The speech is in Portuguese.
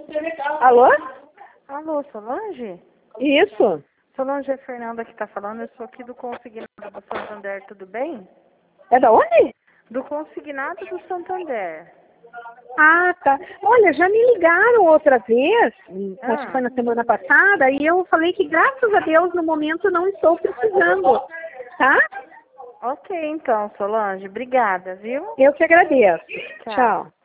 Alô? Alô, Solange? Isso. Solange, é a Fernanda que está falando. Eu sou aqui do Consignado do Santander, tudo bem? É da onde? Do Consignado do Santander. Ah, tá. Olha, já me ligaram outra vez, acho que foi Ah, na semana passada, e eu falei que graças a Deus no momento não estou precisando, tá? ok então, Solange. Obrigada, viu? Eu que agradeço. Tchau. Tchau.